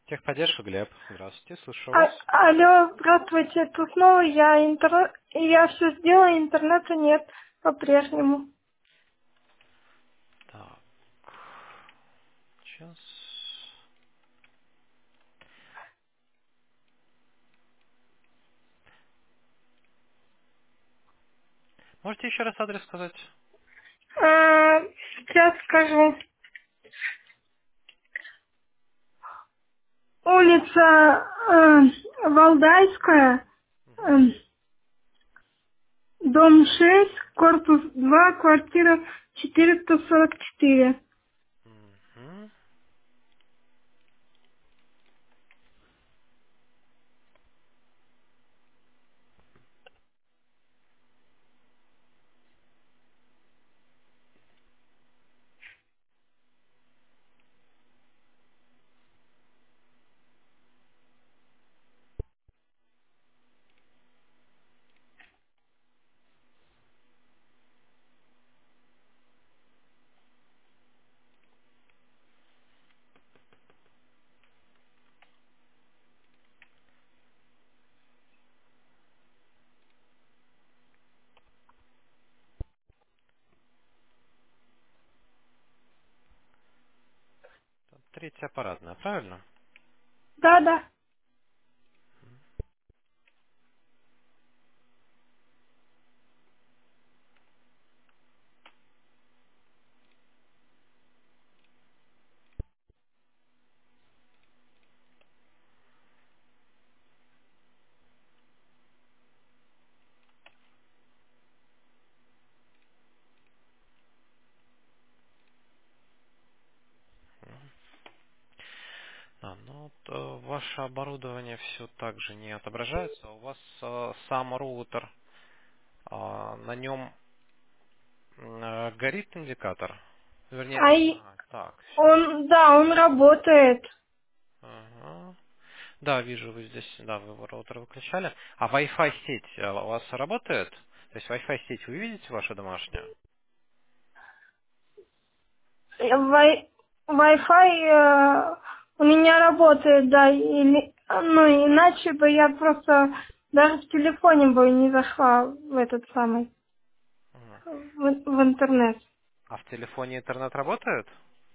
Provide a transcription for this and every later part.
Техподдержка, Глеб. Здравствуйте, слышу вас. Алло, здравствуйте. Тут снова я все сделала, интернета нет по-прежнему. Так, сейчас. Можете еще раз адрес сказать? Сейчас скажу. Улица Валдайская, Мгм. дом 6, корпус 2, квартира 444. Мгм. Третья аппаратная, правильно? Да-да. Да, ну вот, ваше оборудование все так же не отображается. У вас сам роутер, на нем горит индикатор? Вернее, так, все. Он работает. Ага. Да, вижу, вы здесь, да, вы роутер выключали. А Wi-Fi сеть у вас работает? То есть Wi-Fi сеть вы видите вашу домашнюю? Wi-Fi у меня работает, да, ну, иначе бы я просто даже в телефоне бы не зашла в этот самый, Мгм. в интернет. А в телефоне интернет работает?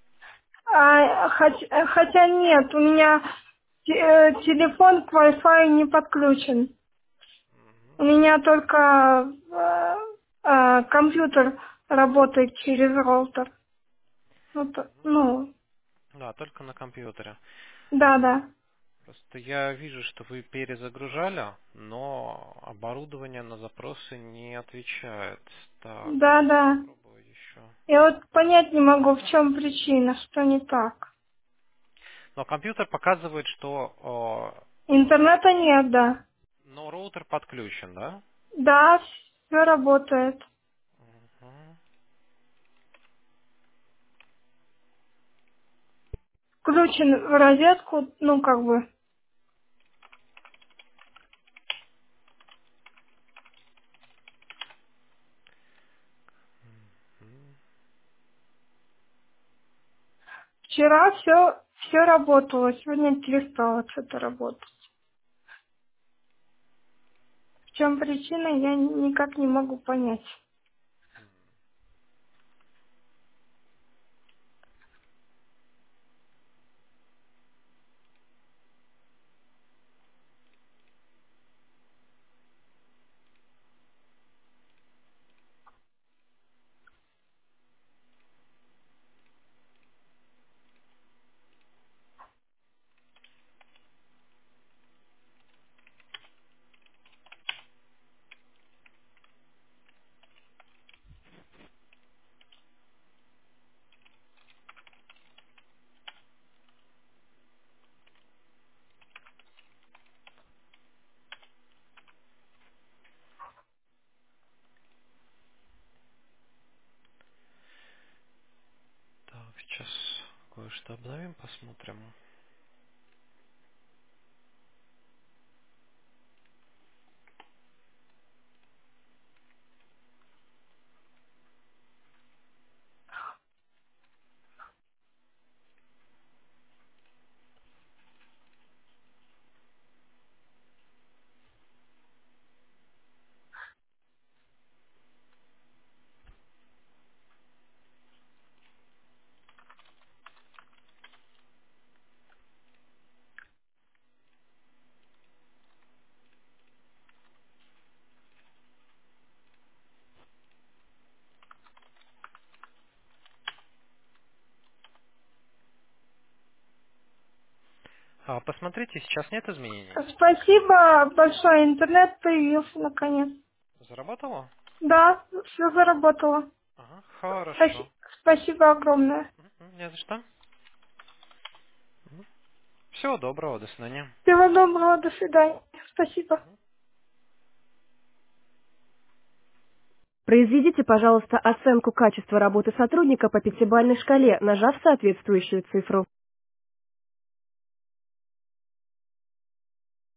Хотя нет, у меня телефон к Wi-Fi не подключен. У меня только компьютер работает через роутер. Ну, Да, только на компьютере. да, да. Просто я вижу, что вы перезагружали, но оборудование на запросы не отвечает. Так, Да, да. попробую еще. Я вот понять не могу, в чем причина, что не так. Но компьютер показывает, что Интернета нет, да. но роутер подключен, да? Да, все работает. Мгм. Включен в розетку, ну, как бы. Вчера все работало, сегодня перестало что-то работать. В чем причина, я никак не могу понять. Так, сейчас кое-что обновим, посмотрим. Посмотрите, сейчас нет изменений. Спасибо большое, интернет появился наконец. Заработало? Да, все заработало. Ага, хорошо. Спаси- Спасибо огромное. Не за что. Всего доброго, до свидания. Всего доброго, до свидания. Спасибо. Произведите, пожалуйста, оценку качества работы сотрудника по пятибалльной шкале, нажав соответствующую цифру.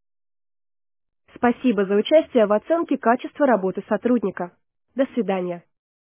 Спасибо за участие в оценке качества работы сотрудника. До свидания.